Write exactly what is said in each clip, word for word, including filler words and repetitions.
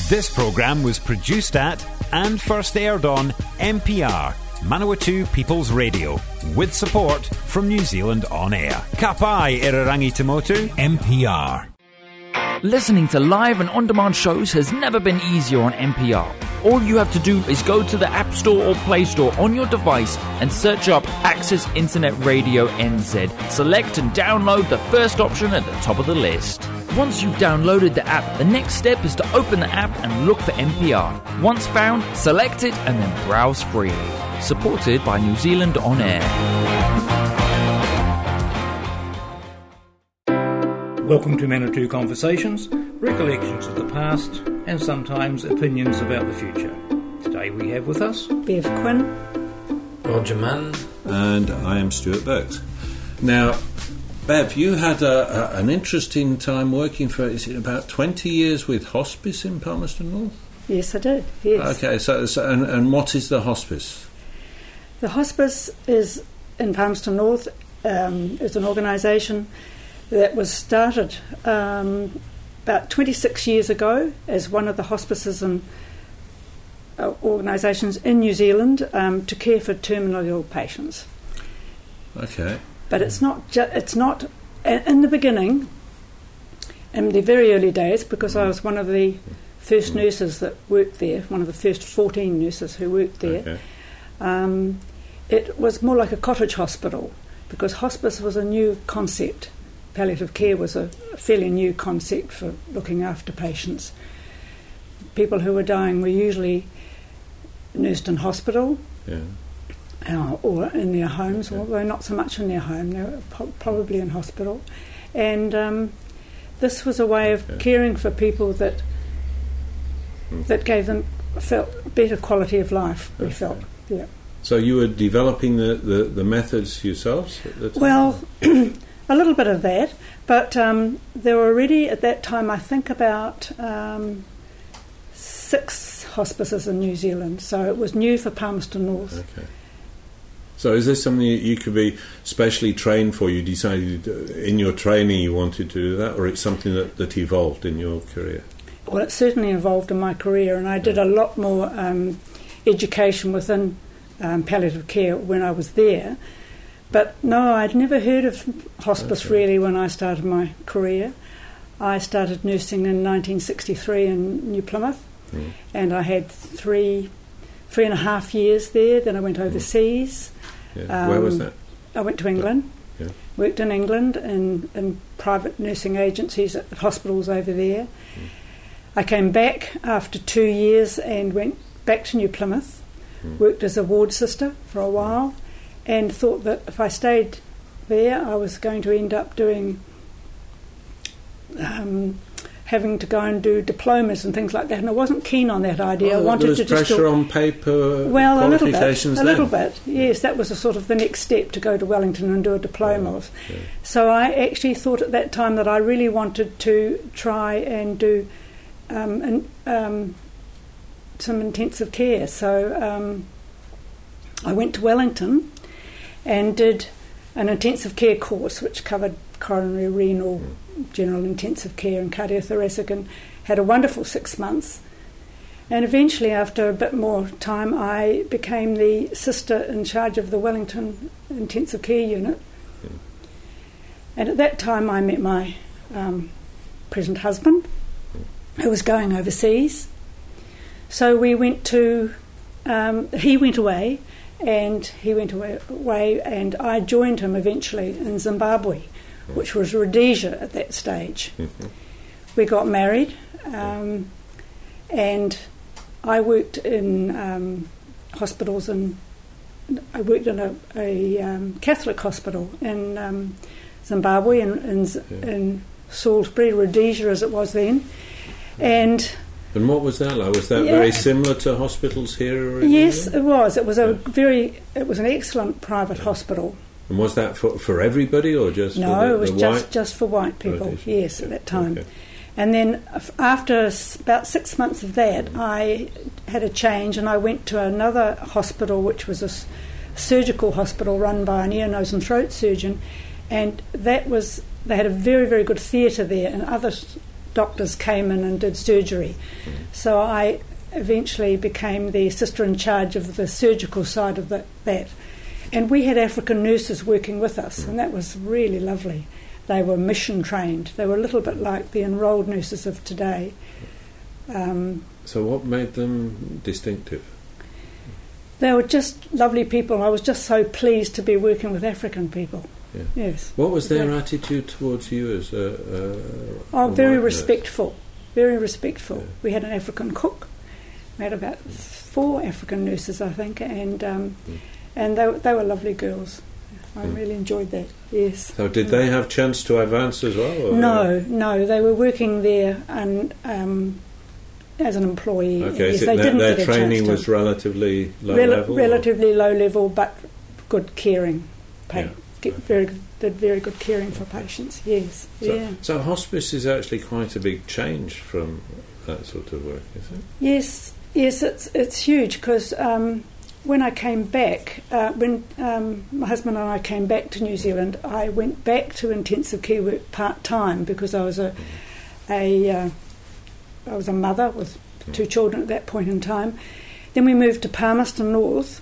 This programme was produced at and first aired on M P R, Manawatu People's Radio, with support from New Zealand On Air. Ka pai Irarangi Tamotu, M P R. Listening to live and on-demand shows has never been easier on M P R. All you have to do is go to the App Store or Play Store on your device and search up Access Internet Radio N Z. Select and download the first option at the top of the list. Once you've downloaded the app, the next step is to open the app and look for M P R. Once found, select it and then browse freely. Supported by New Zealand On Air. Welcome to Manawatu Conversations, recollections of the past and sometimes opinions about the future. Today we have with us Bev Quinn, Roger Mann, and I am Stuart Burks. Now, Bev, you had a, a, an interesting time working for, is it about twenty years with hospice in Palmerston North? Yes, I did, yes. Okay, so, so and, and what is the hospice? The hospice is in Palmerston North. Um, it's an organisation that was started um, about twenty-six years ago as one of the hospices and uh, organisations in New Zealand um, to care for terminally ill patients. Okay. But it's not. Ju- it's not. In the beginning, in the very early days, because I was one of the first nurses that worked there, one of the first fourteen nurses who worked there. Okay. Um, it was more like a cottage hospital because hospice was a new concept. Palliative care was a fairly new concept for looking after patients. People who were dying were usually nursed in hospital. Yeah. Uh, or in their homes, Okay. although not so much in their home, they were po- probably in hospital. And um, this was a way of Okay. caring for people that Mm. that gave them felt better quality of life, we Okay. felt. Yeah. So you were developing the, the, the methods yourselves at the time? Well, a little bit of that, but um, there were already at that time, I think, about um, six hospices in New Zealand, so it was new for Palmerston North. Okay. So is this something that you could be specially trained for? You decided in your training you wanted to do that, or it's something that, that evolved in your career? Well, it certainly involved in my career, and I did a lot more um, education within um, palliative care when I was there. But no, I'd never heard of hospice Okay. really when I started my career. I started nursing in nineteen sixty-three in New Plymouth, Mm. and I had three, three and a half years there. Then I went overseas. Yeah. Where was Um, that? I went to England. Yeah. Worked in England in, in private nursing agencies at hospitals over there. Mm. I came back after two years and went back to New Plymouth, Mm. worked as a ward sister for a while, and thought that if I stayed there I was going to end up doing um, having to go and do diplomas and things like that, and I wasn't keen on that idea. Oh, I wanted there was to just pressure do, on paper well, a little bit, qualifications a then? little bit. Yes, that was a sort of the next step to go to Wellington and do a diploma Yeah, of. yeah. So I actually thought at that time that I really wanted to try and do um, an, um, some intensive care. So um, I went to Wellington and did an intensive care course which covered coronary, renal, general intensive care and cardiothoracic, and had a wonderful six months. And eventually, after a bit more time, I became the sister in charge of the Wellington intensive care unit. Mm. And at that time I met my um, present husband, who was going overseas. So we went to, um, he went away, and he went away, away, and I joined him eventually in Zimbabwe, which was Rhodesia at that stage. Mhm. We got married, um, and I worked in um, hospitals, and I worked in a, a um, Catholic hospital in um, Zimbabwe, in, in, Yeah. in Salisbury, Rhodesia as it was then. And And what was that like? Was that Yeah. very similar to hospitals here? In yes, England? it was. It was a Yeah. very, it was an excellent private hospital. And was that for, for everybody or just No, for the, it was the just, white? just for white people, Rhodesia. yes, at that time. Okay. And then f- after s- about six months of that, I had a change and I went to another hospital, which was a s- surgical hospital run by an ear, nose and throat surgeon, and that was, they had a very, very good theatre there and other s- doctors came in and did surgery. So I eventually became the sister in charge of the surgical side of the, that. And we had African nurses working with us, and that was really lovely. They were mission trained. They were a little bit like the enrolled nurses of today. Um, so what made them distinctive? They were just lovely people. I was just so pleased to be working with African people. Yeah. Yes. What was their Yeah. attitude towards you as a, a Oh, a very white nurse? respectful. Very respectful. Yeah. We had an African cook. We had about four African nurses, I think, and um, Mm. and they, they were lovely girls. I Mm. really enjoyed that, yes. So did they have chance to advance as well? Or No, no, they were working there and um, as an employee. Okay, yes, so they their, didn't their get a training chance to. was relatively low Rel- level? or- relatively low level, but good caring. Pa- Yeah. get very good, did very good caring for patients. Yes, So, yeah, so hospice is actually quite a big change from that sort of work, is it? yes, yes. It's it's huge because um, when I came back, uh, when um, my husband and I came back to New Zealand, I went back to intensive care work part time because I was a a uh, I was a mother with two children at that point in time. Then we moved to Palmerston North.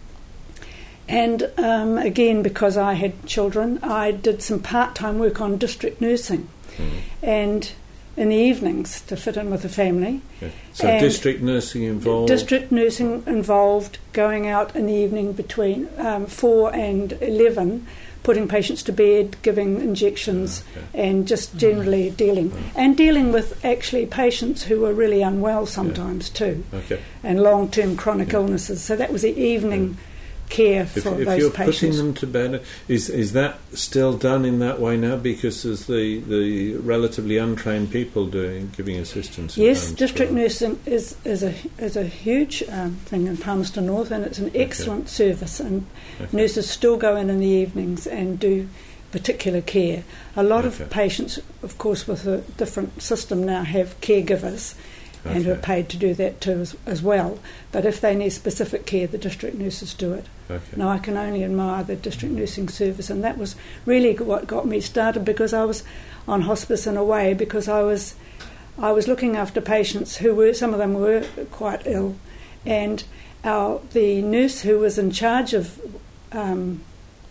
And um, again, because I had children, I did some part-time work on district nursing, Mm. and in the evenings to fit in with the family. Yeah. So And district nursing involved? District nursing involved going out in the evening between um, four and eleven, putting patients to bed, giving injections, Okay. and just generally dealing. And dealing with actually patients who were really unwell sometimes too, Okay. and long-term chronic illnesses. So that was the evening care If, for if those you're patients. putting them to bed, is is that still done in that way now? Because there's the, the relatively untrained people doing giving assistance. in Yes, homes district for- nursing is, is a is a huge um, thing in Palmerston North, and it's an excellent service. And Okay. nurses still go in in the evenings and do particular care. A lot Okay. of patients, of course, with a different system now, have caregivers, and who are Okay. paid to do that too as, as well. But if they need specific care, the district nurses do it. Okay. Now, I can only admire the district nursing service, and that was really what got me started, because I was on hospice in a way because I was I was looking after patients who were, some of them were quite ill, and our the nurse who was in charge of um,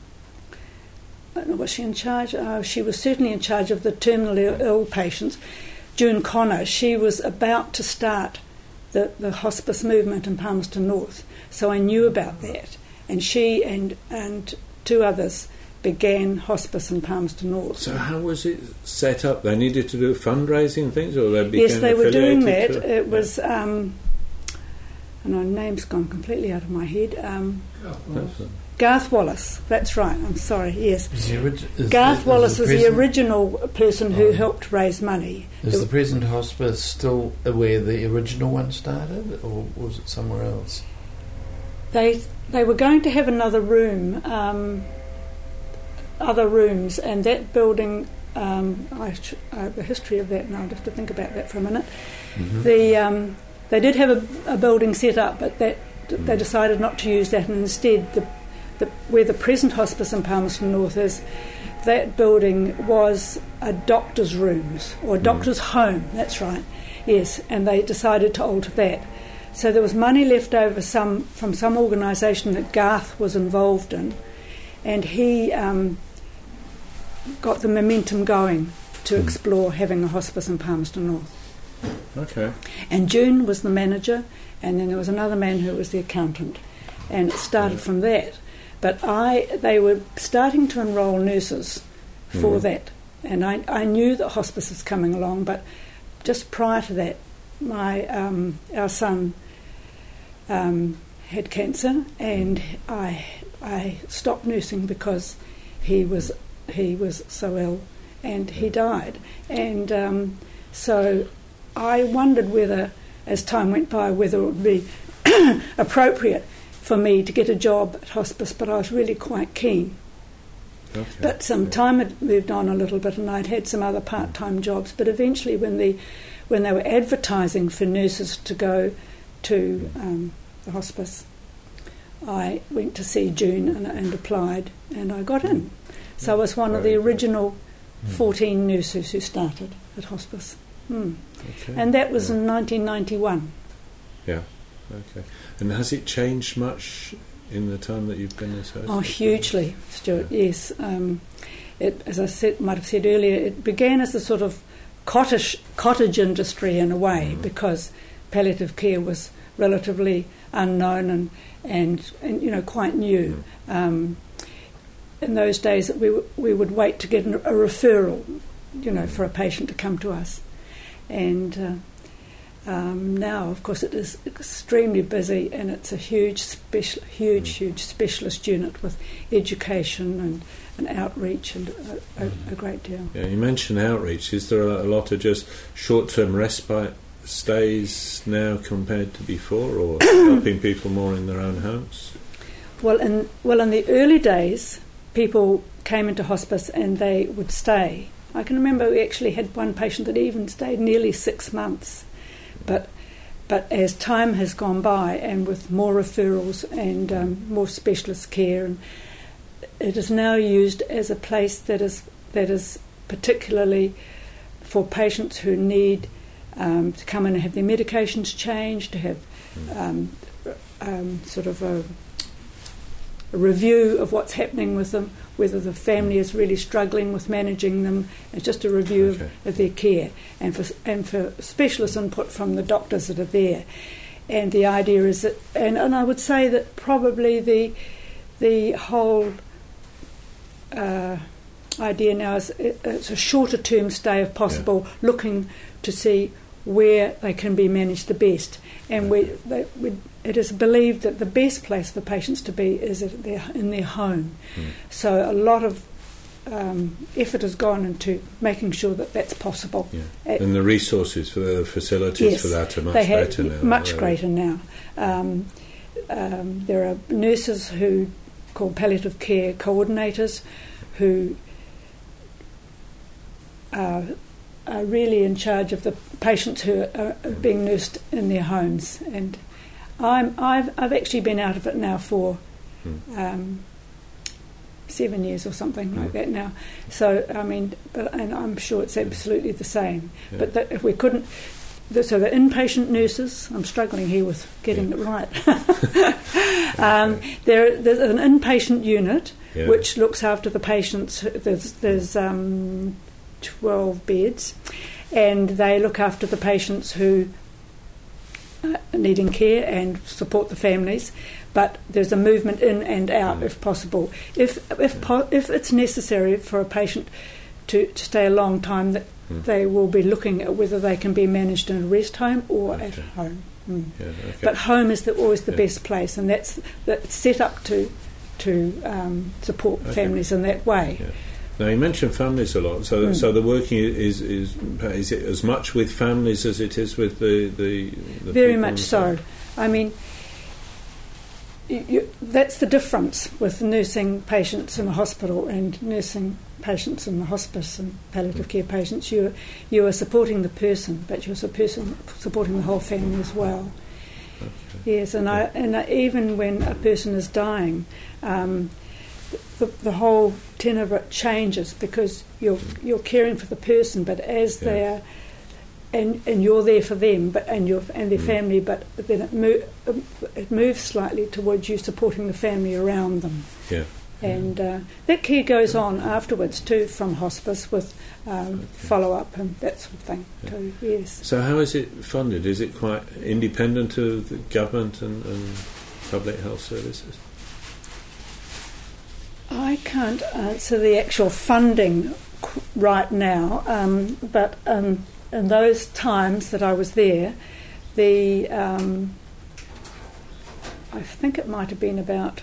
I don't know, was she in charge? Uh, she was certainly in charge of the terminally ill patients. June Connor, she was about to start the, the hospice movement in Palmerston North, so I knew about that. And she and and two others began hospice in Palmerston North. So how was it set up? They needed to do fundraising things, or they became Yes, they were doing that. affiliated to It was, um, and my name's gone completely out of my head. Um, That's it. Garth Wallace, that's right, I'm sorry, yes. Is the orig- is Garth the, Wallace is the was the present- original person who Oh. helped raise money. Is The- the present hospice still where the original one started, or was it somewhere else? They they were going to have another room, um, other rooms, and that building. Um, I, sh- I have a history of that now. I'd have to think about that for a minute. Mm-hmm. The um, they did have a, a building set up, but that they decided not to use that, and instead the, the where the present hospice in Palmerston North is, that building was a doctor's rooms or a doctor's home. That's right. Yes, and they decided to alter that. So there was money left over some from some organisation that Garth was involved in, and he um, got the momentum going to Mm. explore having a hospice in Palmerston North. Okay. And June was the manager, and then there was another man who was the accountant, and it started Yeah. from that. But I, they were starting to enrol nurses for Mhm. that, and I, I knew that hospice was coming along, but just prior to that, my um, our son um, had cancer, and I I stopped nursing because he was he was so ill, and he died, and um, so I wondered whether, as time went by, whether it would be appropriate for me to get a job at hospice, but I was really quite keen. Okay. But some time had moved on a little bit, and I'd had some other part-time jobs. But eventually, when the when they were advertising for nurses to go to um, the hospice, I went to see June and, and applied, and I got in. So I was one of the Very good. original fourteen nurses who started at hospice. Mm. Okay. And that was Yeah. in nineteen ninety-one. Yeah. Okay. And has it changed much in the time that you've been associated? Oh, hugely, Stuart. Yes. Um, it, as I said, might have said earlier, it began as a sort of cottage cottage industry in a way, Mm. because palliative care was relatively unknown and and, and you know quite new. Mm. Um, in those days, we w- we would wait to get an, a referral, you know, for a patient to come to us, and. Uh, Um, now, of course, it is extremely busy, and it's a huge, special, huge, Mm. huge specialist unit with education and, and outreach and a, a, a great deal. Yeah, you mentioned outreach. Is there a, a lot of just short-term respite stays now compared to before, or helping people more in their own homes? Well, in well, in the early days, people came into hospice and they would stay. I can remember we actually had one patient that even stayed nearly six months. But but as time has gone by, and with more referrals and um, more specialist care, and it is now used as a place that is that is particularly for patients who need um, to come in and have their medications changed, to have um, um, sort of a, a review of what's happening with them, whether the family is really struggling with managing them. It's just a review Okay. of, of their care, and for and for specialist input from the doctors that are there. And the idea is that, and, and I would say that probably the the whole uh, idea now is it, it's a shorter term stay if possible, Yeah. looking to see where they can be managed the best. And we, they, we, it is believed that the best place for patients to be is at their, in their home. Mm. So a lot of um, effort has gone into making sure that that's possible. Yeah. Uh, And the resources for the facilities yes, for that are much they have better now. much aren't they? greater now. Um, um, there are nurses who called palliative care coordinators who are, are really in charge of the patients who are, are being nursed in their homes. And I'm, I've, I've actually been out of it now for Mm. um, seven years or something like Mm. that now. So, I mean, but, and I'm sure it's absolutely the same. Yeah. But that if we couldn't, the, so the inpatient nurses, I'm struggling here with getting Yeah. it right. um, Okay. there, there's an inpatient unit Yeah. which looks after the patients. There's, there's um, twelve beds, and they look after the patients who uh, are needing care and support the families. But there's a movement in and out, Mm. if possible. If if po- if it's necessary for a patient to, to stay a long time, that Mm. they will be looking at whether they can be managed in a rest home or at Okay. home. Mm. Yeah, okay. But home is the, always the Yeah. best place, and that's that's set up to to um, support Okay. families in that way. Yeah. Now you mentioned families a lot, so Mm. so the working is is is it as much with families as it is with the the, the Very people much on the so. side? I mean, you, you, that's the difference with nursing patients in a hospital and nursing patients in the hospice and palliative care patients. You you are supporting the person, but you're a person supporting the whole family as well. Okay. Yes, and I and I, even when a person is dying, um, the, the whole tenor of it changes because you're you're caring for the person, but as Yeah. they are, and and you're there for them, but and your and their Mm. family, but then it mo- it moves slightly towards you supporting the family around them, Yeah. and uh, that care goes on afterwards too from hospice with um, follow up and that sort of thing Yeah. too. Yes. So how is it funded? Is it quite independent of the government and, and public health services? I can't answer the actual funding qu- right now, um, but um, in those times that I was there, the um, I think it might have been about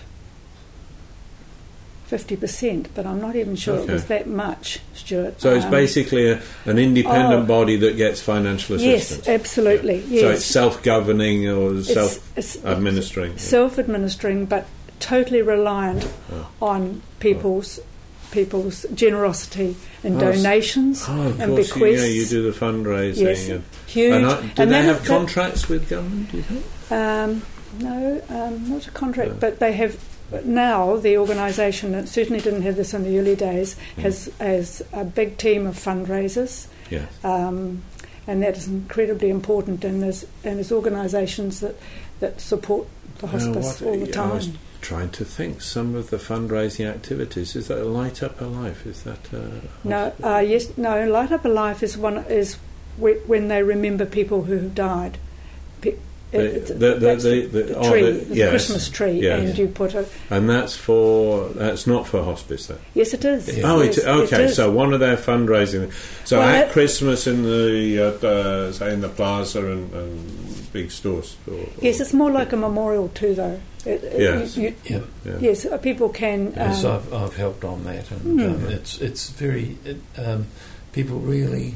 fifty percent, but I'm not even sure it was Okay. that much, Stuart. So it's Um, basically a, an independent oh. body that gets financial assistance. yes, absolutely. Yeah. So Yes, it's self-governing or It's- it's- self-administering. Yeah. self-administering, but totally reliant Oh. on people's people's generosity and Oh, s- donations Oh, of and course, bequests. yeah, you do the fundraising. Yes, and, huge. and I, do And they that- have that- contracts with government, do you think? Um, no, um, not a contract, No. but they have but now. The organisation, it certainly didn't have this in the early days, Mm. has has a big team of fundraisers, Yeah. um, and that is incredibly important. And there's and there's organisations that that support the hospice Now, what, all the I time. was trying to think. Some of the fundraising activities, is that Light Up a Life? Is that uh, No, uh, yes, no. Light Up a Life is one is whe- when they remember people who have died. Pe- The- it's- the- the- that's the- the, the- the oh, tree, the- the yes, Christmas tree, yes. and you put a and that's for that's not for hospice then. yes, it is. Oh, yes, it, okay. it is. So one of their fundraising. So Well, at that- Christmas in the uh, uh, say in the plaza and, and big stores. Or, or Yes, it's more like a memorial too, though. It, it- Yes. you- you- Yeah. yeah. yes, uh, people can. Yes, Um, I've, I've helped on that, and Mm. um, it's it's very it, um, people really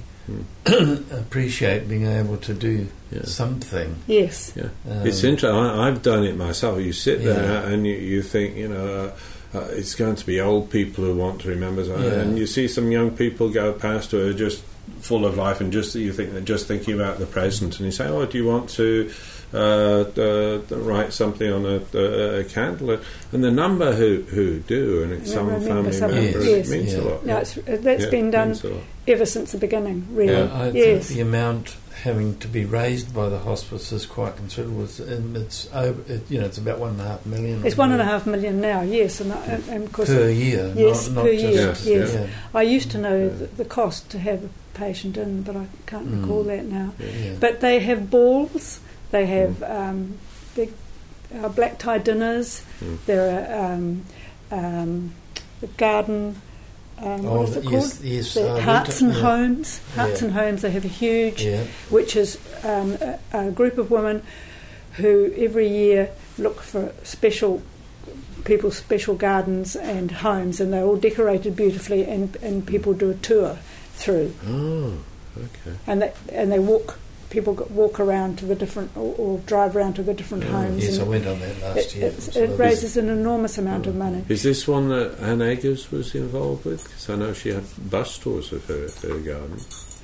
Mm. appreciate being able to do Yeah. something. yes, Yeah. Um, It's interesting. I've done it myself. You sit there Yeah. and you, you think, you know, uh, uh, it's going to be old people who want to remember something, Yeah. and you see some young people go past who are just full of life, and just you think they're just thinking about the present, and you say, "Oh, do you want to uh, uh, write something on a, a, a candle?" And the number who, who do, and it's Yeah, some remember family something. member, Yes. it means Yeah. a lot. no, it's, uh, that's Yeah, been it done means a lot. ever since the beginning. Really, Yeah. I yes. think the amount having to be raised by the hospice is quite considerable. It's, and it's over, it, you know, it's about one and a half million. It's one and a half million now. Yes, and, and, and of course, per year. Yes, not, not per just, year, Yes, yes. Yeah. I used to know Yeah. the, the cost to have a patient in, but I can't Mm. recall that now. Yeah. But they have balls. They have um, big uh, black tie dinners. Mm. There are um, um, the garden. Um, Oh, what is it yes, called? yes, The uh, Hearts winter- and yeah. Homes. Hearts Yeah. and Homes. They have a huge, Yeah. which is um, a, a group of women who every year look for special people's special gardens and homes, and they're all decorated beautifully, and, and people do a tour through, Oh, okay. and they and they walk. People go- walk around to the different, or, or drive around to the different Oh, homes. Yes, I and went on that last it, year. it's- So it that raises an enormous amount of Oh. money. Is this one that Anne Eggers was involved with? Because I know she had bus tours of her, her garden.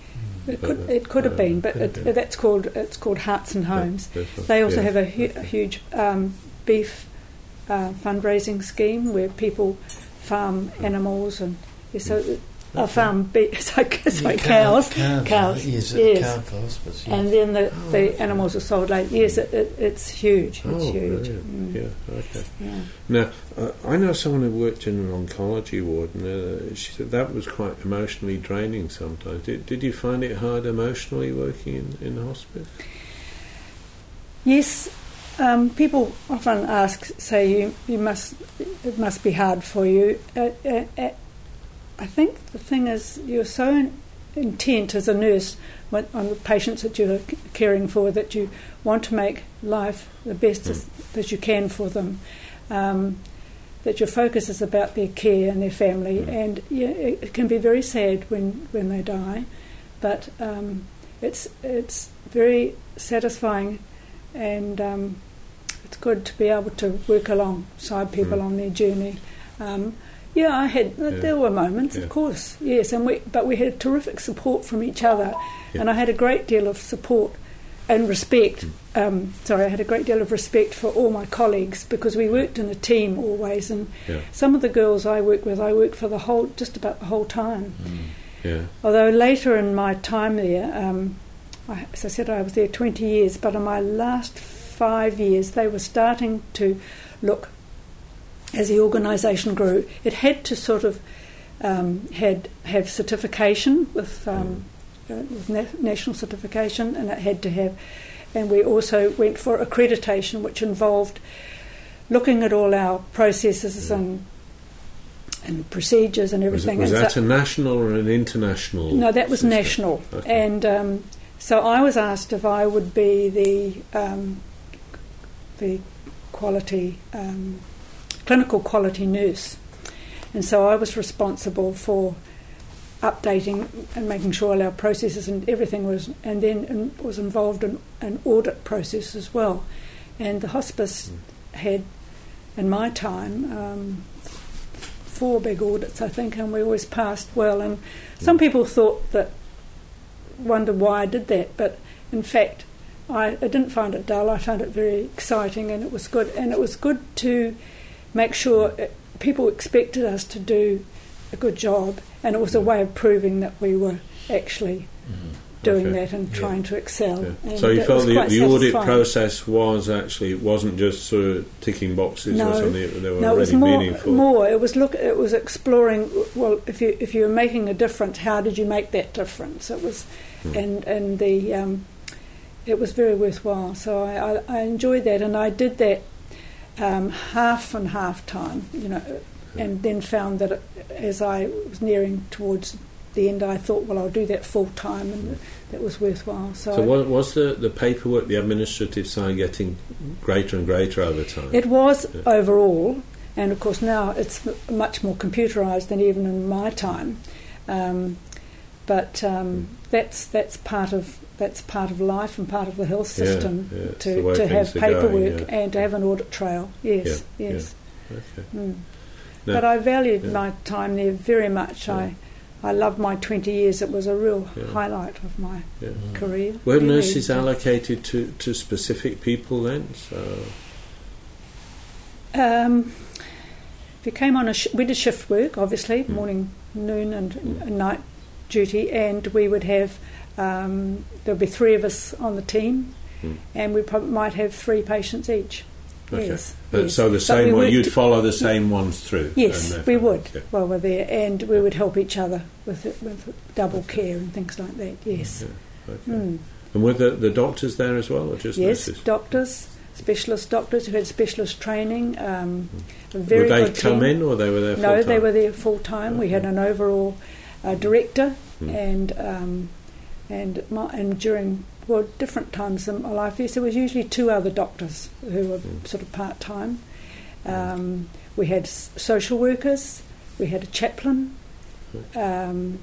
It But, could uh, it could have uh, been, but could it, have been. that's called it's called Hearts and Homes. Yeah, that's right. They also Yeah. have a, hu- a huge um, beef uh, fundraising scheme where people farm animals and yeah, so it- uh, farm beef, sorry, sorry, Yeah, cows, cow- cows, Yes, yes. cow for hospice. Yes. and then the, Oh, the okay. animals are sold later. Yes, it, it, it's huge. It's Oh, huge. brilliant. Mm. Yeah, okay. Yeah. Now, uh, I know someone who worked in an oncology ward, and uh, she said that was quite emotionally draining sometimes. Did, did you find it hard emotionally working in, in hospice? Yes, um, people often ask, say, you, you must, it must be hard for you. Uh, uh, uh, I think the thing is, you're so in, intent as a nurse on on the patients that you're c- caring for that you want to make life the best Mm. as, that you can for them. Um, that your focus is about their care and their family, Mm. and yeah, it, it can be very sad when, when they die, but um, it's it's very satisfying, and um, it's good to be able to work alongside people Mm. on their journey. Um, yeah, I had. Yeah. There were moments, Yeah. of course, yes, and we but we had terrific support from each other, Yeah. and I had a great deal of support and respect. Um, sorry, I had a great deal of respect for all my colleagues because we worked in a team always, and Yeah. some of the girls I worked with, I worked for the whole, just about the whole time. Mm. Yeah. Although later in my time there, um, I, as I said, I was there twenty years, but in my last five years, they were starting to look, as the organisation grew, it had to sort of um, had have certification with, um, uh, with na- national certification, and it had to have, and we also went for accreditation, which involved looking at all our processes and and procedures and Was, it, everything. was and that so- a national or an international? no, that was system? national. Okay. And um, so I was asked if I would be the um, the quality um, clinical quality nurse, and so I was responsible for updating and making sure all our processes and everything was, and then in, was involved in an audit process as well. And the hospice Mm. had, in my time, um, four big audits, I think, and we always passed well. And some Mm. people thought that, wondered why I did that, but in fact, I, I didn't find it dull. I found it very exciting, and it was good. And it was good to make sure it, people expected us to do a good job, and it was a way of proving that we were actually Mm. doing Okay. that and Yeah. trying to excel. Yeah. And So you it felt was the, quite the audit satisfying. process was actually, it wasn't just sort of ticking boxes No. or something, they were No, it was really more. meaningful. More. It was look. It was exploring. Well, if you if you were making a difference, how did you make that difference? It was, Hmm. and and the um, it was very worthwhile. So I, I, I enjoyed that, and I did that um, half and half time. You know, and then found that it, as I was nearing towards the end, I thought, well, I'll do that full time, and that was worthwhile. So, So was, was the, the paperwork, the administrative side getting greater and greater over time? it was Yeah. overall, and of course now it's m- much more computerised than even in my time. Um, but um, that's that's part of that's part of life and part of the health Yeah, system yeah, it's the to way to have things are going, paperwork yeah. and to have an audit trail. Yes, Yeah, yes. Okay. Mm. Now- But I valued yeah. my time there very much. Yeah. I I loved my twenty years. It was a real Yeah. highlight of my Yeah. career. Were Really. nurses allocated to, to specific people then? So, Um, if you came on a sh- we did shift work, obviously, Mm. morning, noon, and, Mm. and night duty, and we would have um, there'd be three of us on the team, Mm. and we prob- might have three patients each. okay. Yes, But yes. So the But same we one, worked- you'd follow the same ones through? Yes, and we therefore- would okay. while we're there, and we would help each other with with double care and things like that. Yes. Yeah, okay. Mm. And were the, the doctors there as well, or just Yes, nurses? doctors, specialist doctors who had specialist training. Um, a very Would they good come team. in, or they were there full No, time? they were there full time. We had Okay. an overall uh, director, Mm. and um, and my, and during well different times in my life, yes, there was usually two other doctors who were Mm. sort of part time. Um, we had s- social workers, we had a chaplain, um,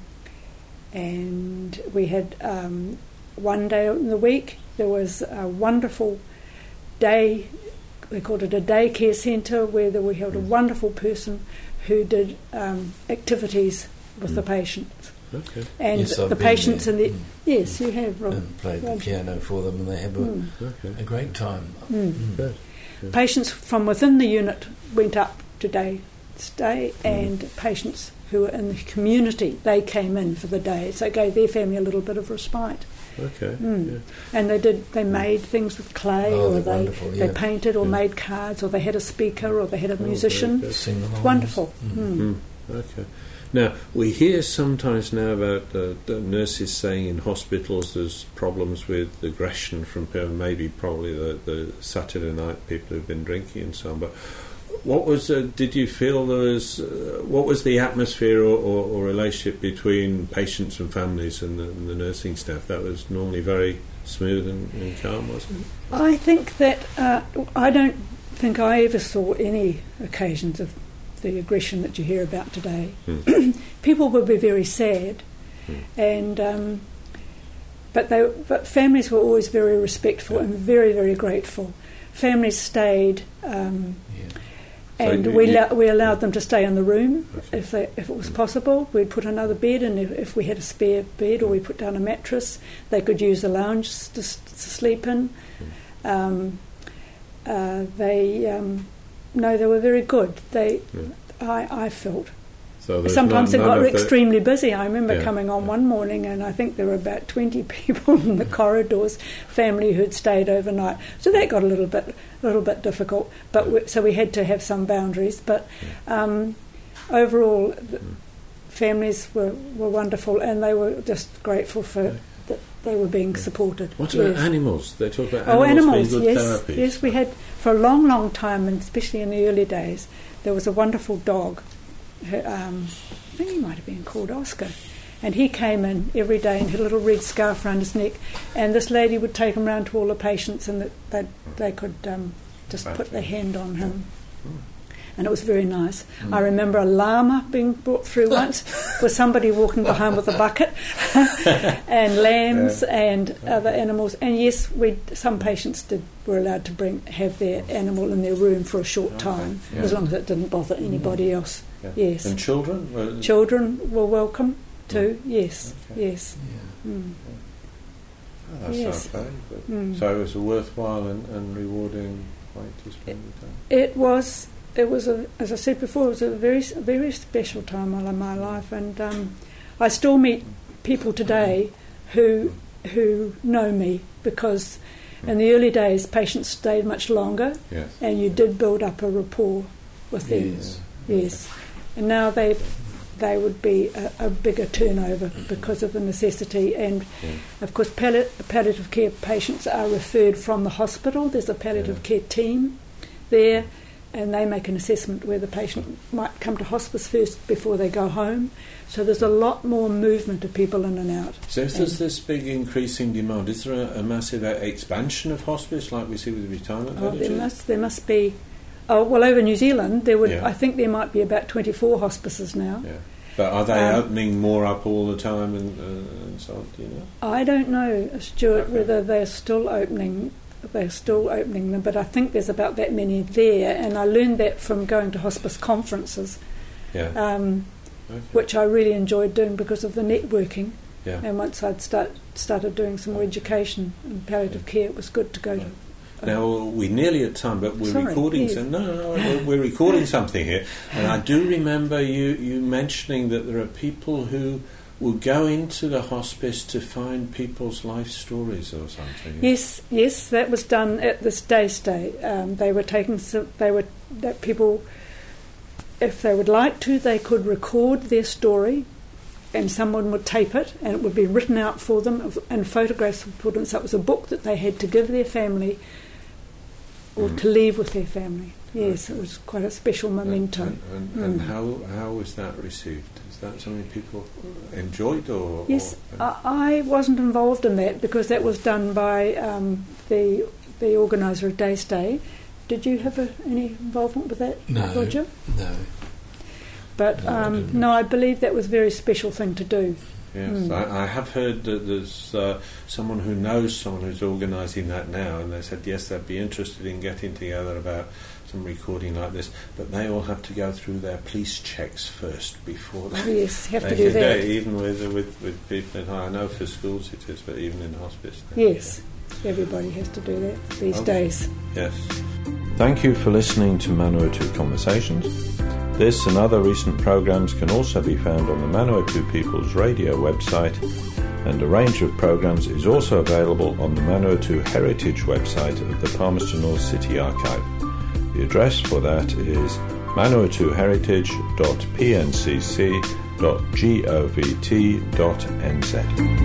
and we had um, one day in the week there was a wonderful day. We called it a daycare centre where there we held a Mm. wonderful person who did um, activities with the Mm. patients. Okay. And Yes, I've the been patients there. in the Mm. yes, you have Rob. And played the Rob. piano for them, and they have a, Mm. Okay. a great time. Mm. Mm. Good. Yeah. Patients from within the unit went up to day stay, Mm. and patients who were in the community, they came in for the day, so it gave their family a little bit of respite. Okay. Mm. Yeah. And they did they made things with clay, Oh, or they're they wonderful, they yeah. painted or Yeah. made cards, or they had a speaker, or they had a Oh, very musician. good. Sing along. Wonderful. Mm. Mm. Mm. Okay. Now, we hear sometimes now about the, the nurses saying in hospitals there's problems with aggression from people, maybe probably the, the Saturday night people who've been drinking and so on. But what was, uh, did you feel there was, uh, what was the atmosphere or, or, or relationship between patients and families and the, and the nursing staff? That was normally very smooth and, and calm, wasn't it? I think that uh, I don't think I ever saw any occasions of the aggression that you hear about today. Mm. People would be very sad, Mm. and um, but they but families were always very respectful and very very grateful. Families stayed, um, Yeah. So and you- we you- allow, we allowed them to stay in the room Okay. if they, if it was possible. We'd put another bed, and if, if we had a spare bed or we put down a mattress, they could use the lounge to, s- to sleep in. Um, uh, they um, no, they were very good. They, Yeah. I, I felt. So there's Sometimes none- it none got of the- extremely busy. I remember Yeah, coming on yeah. one morning, and I think there were about twenty people in the corridors, family who'd stayed overnight. So that got a little bit, a little bit difficult. But we, so we had to have some boundaries. But um, overall, the Mm. families were, were wonderful, and they were just grateful for Yeah. that they were being supported. What about Yes. animals? They talk about Oh, animals, animals, being good yes. therapies. Yes, we had, for a long, long time, and especially in the early days, there was a wonderful dog. Who, um, I think he might have been called Oscar. And he came in every day and had a little red scarf around his neck. And this lady would take him round to all the patients, and that they, they could um, just put their hand on him. And it was very nice. I remember a llama being brought through once with somebody walking behind with a bucket and lambs and other animals. And yes, we some patients did were allowed to bring have their animal in their room for a short time, yeah. as long as it didn't bother anybody else. Yeah. Yes. And children? Were- Children were welcome too. Yes, Okay. yes. Yeah. Mm. Oh, that Yes. sounds very good. Mm. So it was a worthwhile and, and rewarding way to spend the time. It was. It was, a, as I said before, it was a very, very special time in my life, and um, I still meet people today who who know me, because in the early days patients stayed much longer, Yes. and you did build up a rapport with them. Yes. Yes. And now they they would be a, a bigger turnover because of the necessity. And Yeah. of course, palli- palliative care patients are referred from the hospital. There's a palliative Yeah. care team there, and they make an assessment where the patient might come to hospice first before they go home. So there's a lot more movement of people in and out. So if there's this big increasing demand, is there a, a massive uh, expansion of hospice like we see with retirement Oh, villages? there must there must be. Oh well, over New Zealand, there would Yeah. I think there might be about twenty-four hospices now. Yeah. But are they Um, opening more up all the time and, uh, and so on, do you know? I don't know, Stuart, Okay. whether they're still opening. They're still opening them, but I think there's about that many there. And I learned that from going to hospice conferences, Yeah. um, Okay. which I really enjoyed doing because of the networking. Yeah. And once I'd start started doing some more education in palliative care, it was good to go to. Now, we're nearly at time, but we're Sorry, recording. please. So, no, no, no, we're, we're recording something here, and I do remember you, you mentioning that there are people who will go into the hospice to find people's life stories or something. Yes, yes, that was done at this day stay. Um, they were taking some, they were that people, if they would like to, they could record their story, and someone would tape it, and it would be written out for them, and photographs would put in. So it was a book that they had to give their family, or Mm. to leave with their family. Yes, it was quite a special memento. And, and, and, and Mm. how how was that received? Is that something people enjoyed, or Yes, or, I, I wasn't involved in that because that was done by um, the the organiser of Day Stay. Did you have a, any involvement with that, No. Roger? No. But No, I um, didn't. no, I believe that was a very special thing to do. Yes, Mm. I, I have heard that there's uh, someone who knows someone who's organising that now, and they said yes, they'd be interested in getting together about some recording like this, but they all have to go through their police checks first before Oh, they. yes, have to they do can that. Even with with with people in I know for schools it is, but even in hospice. they- Yes, everybody has to do that these Okay. days. Yes. Thank you for listening to Manawatu Conversations. This and other recent programmes can also be found on the Manawatu People's Radio website, and a range of programmes is also available on the Manawatu Heritage website of the Palmerston North City Archive. The address for that is manawatu heritage dot p n c c dot govt dot n z.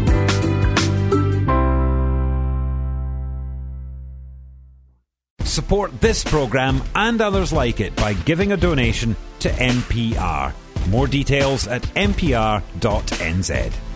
Support this programme and others like it by giving a donation to N P R. More details at n p r dot n z.